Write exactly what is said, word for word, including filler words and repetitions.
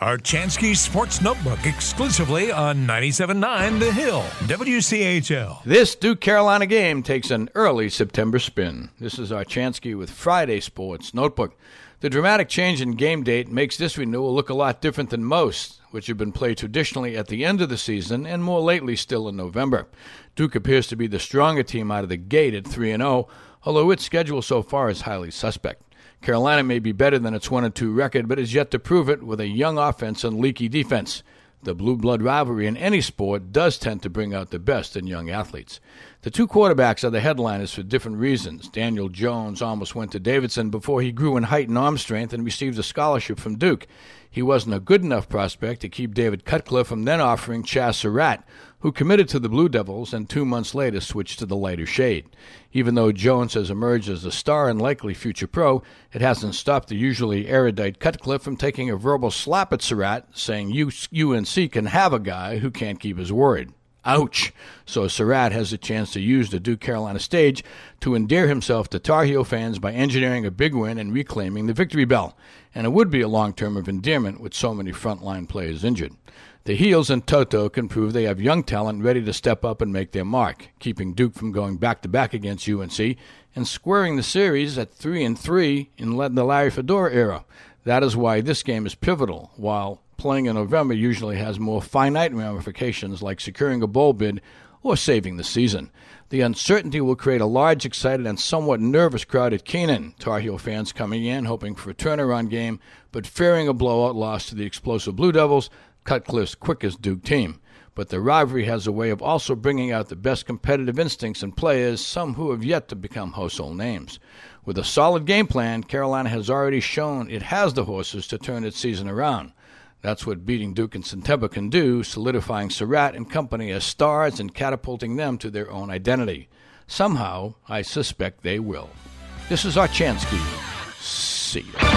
Archansky Sports Notebook exclusively on ninety-seven point nine The Hill, W C H L. This Duke-Carolina game takes an early September spin. This is Archansky with Friday Sports Notebook. The dramatic change in game date makes this renewal look a lot different than most, which have been played traditionally at the end of the season and more lately still in November. Duke appears to be the stronger team out of the gate at three and oh, although its schedule so far is highly suspect. Carolina may be better than its one and two record, but is yet to prove it with a young offense and leaky defense. The blue blood rivalry in any sport does tend to bring out the best in young athletes. The two quarterbacks are the headliners for different reasons. Daniel Jones almost went to Davidson before he grew in height and arm strength and received a scholarship from Duke. He wasn't a good enough prospect to keep David Cutcliffe from then offering Chaz Surratt, who committed to the Blue Devils and two months later switched to the lighter shade. Even though Jones has emerged as a star and likely future pro, it hasn't stopped the usually erudite Cutcliffe from taking a verbal slap at Surratt, saying U N C can have a guy who can't keep his word. Ouch! So Surratt has a chance to use the Duke-Carolina stage to endear himself to Tar Heel fans by engineering a big win and reclaiming the victory bell. And it would be a long term of endearment with so many frontline players injured. The Heels and Toto can prove they have young talent ready to step up and make their mark, keeping Duke from going back-to-back against U N C and squaring the series at three and three in the Larry Fedora era. That is why this game is pivotal, while playing in November usually has more finite ramifications like securing a bowl bid or saving the season. The uncertainty will create a large, excited, and somewhat nervous crowd at Kenan. Tar Heel fans coming in hoping for a turnaround game, but fearing a blowout loss to the explosive Blue Devils, Cutcliffe's quickest Duke team. But the rivalry has a way of also bringing out the best competitive instincts in players, some who have yet to become household names. With a solid game plan, Carolina has already shown it has the horses to turn its season around. That's what beating Duke in September can do, solidifying Surratt and company as stars and catapulting them to their own identity. Somehow, I suspect they will. This is Archansky. See ya.